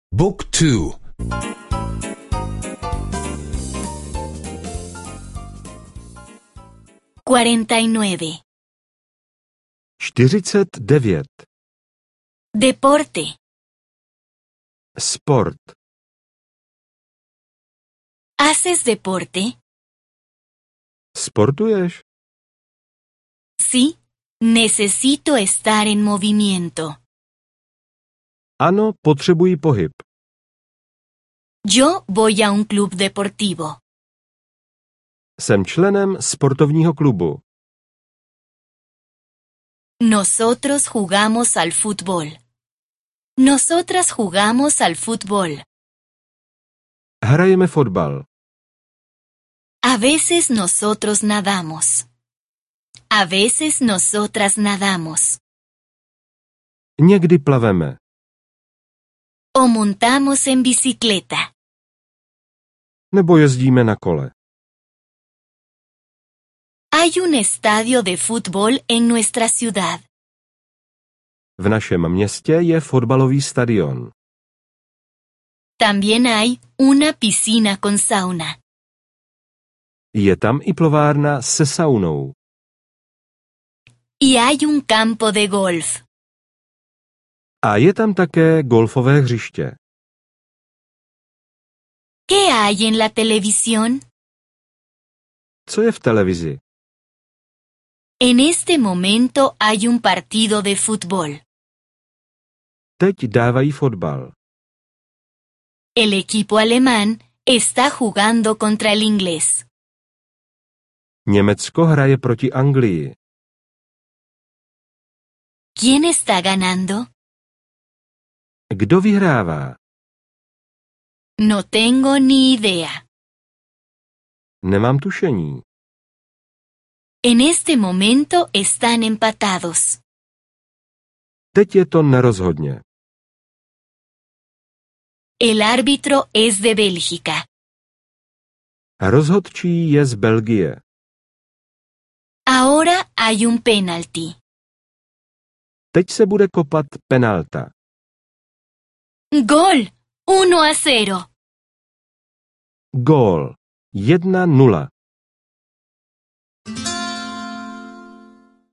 Book 2. 49. 49. Deporte. Sport. ¿Haces deporte? Sportuješ? Sí, necesito estar en movimiento. Ano, potřebuji pohyb. Yo voy a un club deportivo. Jsem členem sportovního klubu. Nosotros jugamos al fútbol. Nosotras jugamos al fútbol. Hrajeme fotbal. A veces nosotros nadamos. A veces nosotras nadamos. Někdy plaveme. O montamos en bicicleta. Nebo jezdíme na kole. Hay un estadio de fútbol en nuestra ciudad. V našem městě je fotbalový stadion. También hay una piscina con sauna. Je tam i plovárna se saunou. Y hay un campo de golf. A je tam také golfové hřiště. ¿Qué hay en la televisión? Co je v televizi? En este momento hay un partido de fútbol. Teď dávají fotbal. El equipo alemán está jugando contra el inglés. Německo hraje proti Anglii. ¿Quién está ganando? Kdo vyhrává? No tengo ni idea. Nemám tušení. En este momento están empatados. Teď je to nerozhodně. El árbitro es de Bélgica. Rozhodčí je z Belgie. Ahora hay un penalti. Teď se bude kopat penalta. Gol 1-0. Gól 1-0.